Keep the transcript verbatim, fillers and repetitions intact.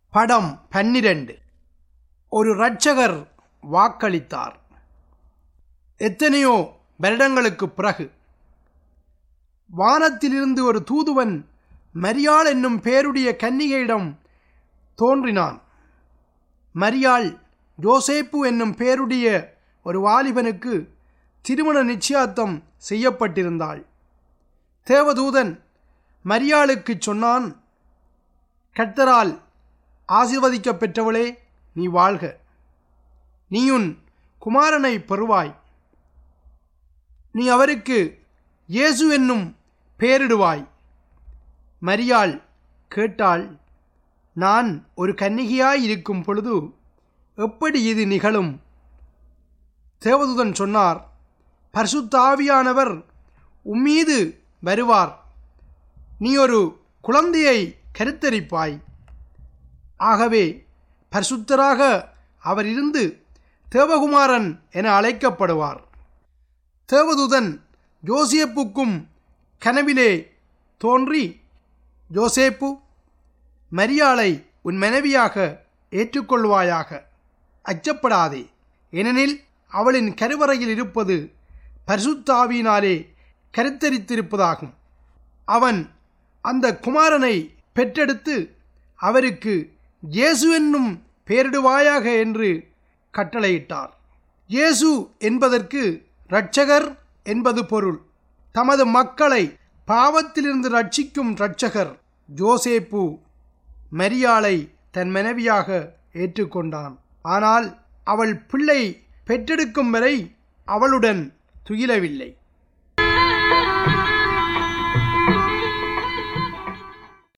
படம் பன்னிரண்டு. ஒரு இரட்சகர் வாக்களித்தார். எத்தனையோ வருடங்களுக்கு பிறகு வானத்திலிருந்து ஒரு தூதுவன் மரியாள் என்னும் பேருடைய கன்னிகையிடம் தோன்றினான். மரியாள் யோசேப்பு என்னும் பேருடைய ஒரு வாலிபனுக்கு திருமண நிச்சயார்த்தம் செய்யப்பட்டிருந்தாள். தேவதூதன் மரியாளுக்கு சொன்னான், கர்த்தரால் ஆசீர்வதிக்க பெற்றவளே, நீ வாழ்க, நீயுன் குமாரனை பெறுவாய், நீ அவருக்கு இயேசு என்னும் பெயரிடுவாய். மரியாள் கேட்டாள், நான் ஒரு கன்னிகையாய் இருக்கும் பொழுது எப்படி இது நிகழும்? தேவதூதன் சொன்னார், பரிசுத்த ஆவியானவர் உம்மீது வருவார், நீ ஒரு குழந்தையை கருத்தரிப்பாய், ஆகவே பரிசுத்தராக அவர் இருந்து தேவகுமாரன் என அழைக்கப்படுவார். தேவதூதன் யோசேப்புக்கும் கனவிலே தோன்றி, யோசேப்பு, மரியாளை உன் மனைவியாக ஏற்றுக்கொள்வாயாக, அச்சப்படாதே, ஏனெனில் அவளின் கருவறையில் இருப்பது பரிசுத்த ஆவியினாலே கருத்தரித்திருப்பதாகும். அவன் அந்த குமாரனை பெற்றெடுத்து அவருக்கு இயேசு என்னும் பெயரிடுவாயாக என்று கட்டளையிட்டார். இயேசு என்பதற்கு இரட்சகர் என்பது பொருள். தமது மக்களை பாவத்திலிருந்து ரட்சிக்கும் இரட்சகர். யோசேப்பு மரியாளை தன் மனைவியாக ஏற்றுக்கொண்டான். ஆனால் அவள் பிள்ளை பெற்றெடுக்கும் வரை அவளுடன் துயிலவில்லை.